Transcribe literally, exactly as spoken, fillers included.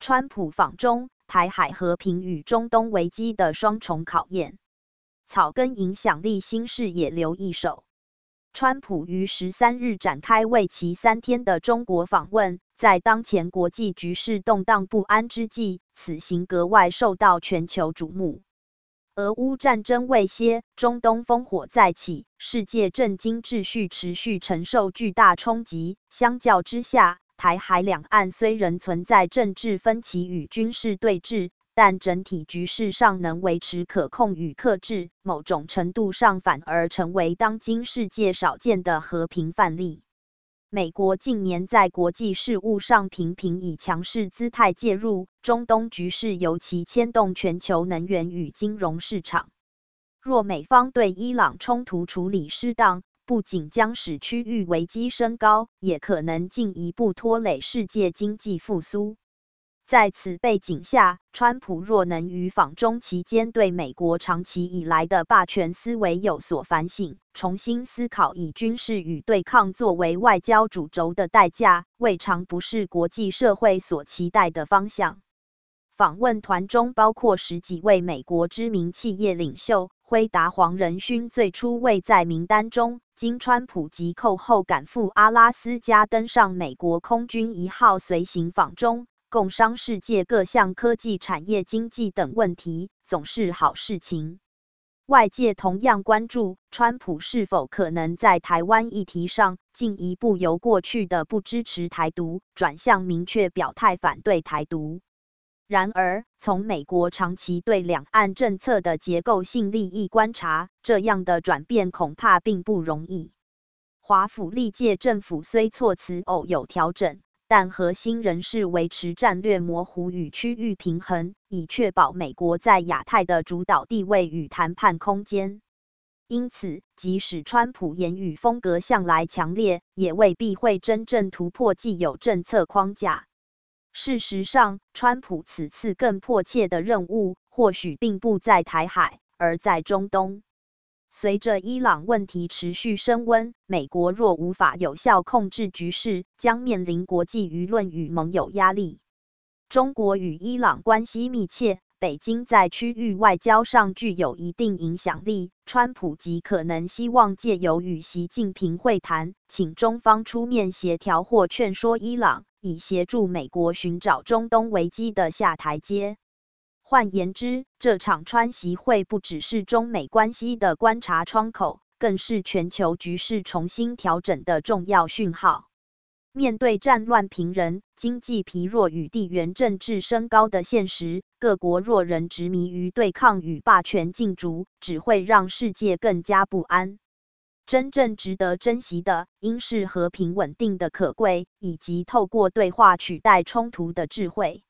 川普访中，台海和平与中东危机的双重考验。草根影响力新视野留一手。川普于十三日展开为期三天的中国访问，在当前国际局势动荡不安之际，此行格外受到全球瞩目。俄乌战争未歇，中东烽火再起，世界政经秩序持续承受巨大冲击。相较之下，台海两岸虽仍存在政治分歧与军事对峙，但整体局势上能维持可控与克制，某种程度上反而成为当今世界少见的和平范例。美国近年在国际事务上频频以强势姿态介入，中东局势尤其牵动全球能源与金融市场。若美方对伊朗冲突处理失当，不仅将使区域危机升高，也可能进一步拖累世界经济复苏。在此背景下，川普若能于访中期间对美国长期以来的霸权思维有所反省，重新思考以军事与对抗作为外交主轴的代价，未尝不是国际社会所期待的方向。访问团中包括十几位美国知名企业领袖，辉达黄仁勋最初未在名单中，经川普急扣后赶赴阿拉斯加登上美国空军一号随行访中，共商世界各项科技产业经济等问题，总是好事情。外界同样关注川普是否可能在台湾议题上进一步由过去的不支持台独，转向明确表态反对台独。然而，从美国长期对两岸政策的结构性利益观察，这样的转变恐怕并不容易。华府历届政府虽措辞偶有调整，但核心仍是维持战略模糊与区域平衡，以确保美国在亚太的主导地位与谈判空间。因此，即使川普言语风格向来强烈，也未必会真正突破既有政策框架。事实上，川普此次更迫切的任务，或许并不在台海，而在中东。随着伊朗问题持续升温，美国若无法有效控制局势，将面临国际舆论与盟友压力。中国与伊朗关系密切，北京在区域外交上具有一定影响力，川普极可能希望借由与习近平会谈，请中方出面协调或劝说伊朗，以协助美国寻找中东危机的下台阶。换言之，这场川习会不只是中美关系的观察窗口，更是全球局势重新调整的重要讯号。面对战乱频仍、经济疲弱与地缘政治升高的现实，各国若仍执迷于对抗与霸权竞逐，只会让世界更加不安。真正值得珍惜的，应是和平稳定的可贵，以及透过对话取代冲突的智慧。